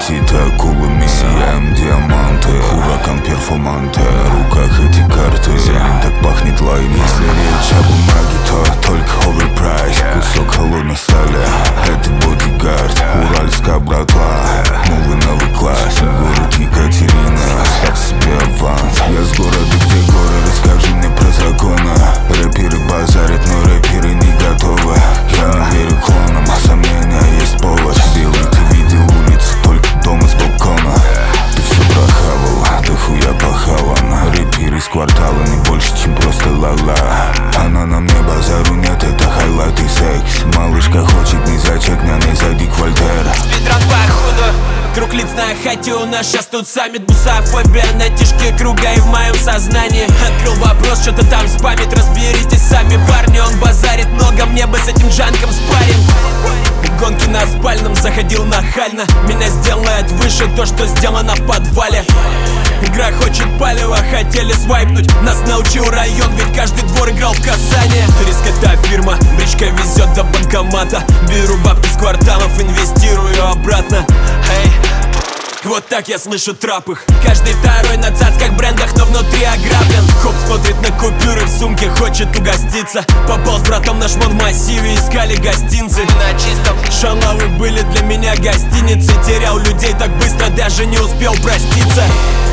Деспасито, акулами сияем диаманты, ураган перформанты, на руках эти карты. Зелень так пахнет лайм. Если речь о бумаге, то только оверпрайс. Кусок холодной стали, это бодигард. Уральская братва, новый класс. Город Екатерина, ставь себе аванс. Я с города, где горы, расскажи мне про законы. Рэперы базарят, но рэперы не готовы. Я не верю клонам, сомнения есть повод. Белый, ты видел улицу, только дом из балкона. Ты все прохавал, да хуя похаван. Рэперы из квартала не больше, чем просто ла-ла. Она на мне базару нет, это хайлайт и секс. Малышка хочет не зачек, не зайди к Вольтер. Спидран походу, круг лиц на хате. У нас сейчас тут саммит, бусофобия на тишке круга и в моем сознании. Открыл вопрос, что-то там спамит. Разберитесь сами, парни, он базарит много. Мне бы с этим джанком спарринг. Гонки на спальном, заходил нахально. Меня сделает выше то, что сделано в подвале. Игра хочет палево, хотели свайпнуть. Нас научил район, ведь каждый двор играл в Казани. Риск это фирма, бричка везет до банкомата. Беру бабки с кварталов, инвестирую обратно. Эй, вот так я слышу трэп их. Каждый второй на цацках брендах, но внутри ограблен. Хоп смотрит на купюры в сумке, хочет угоститься. Попал с братом на шмон в массиве, искали гостинцы. На чистом шалавы были для меня гостиницы. Терял людей так быстро, даже не успел проститься.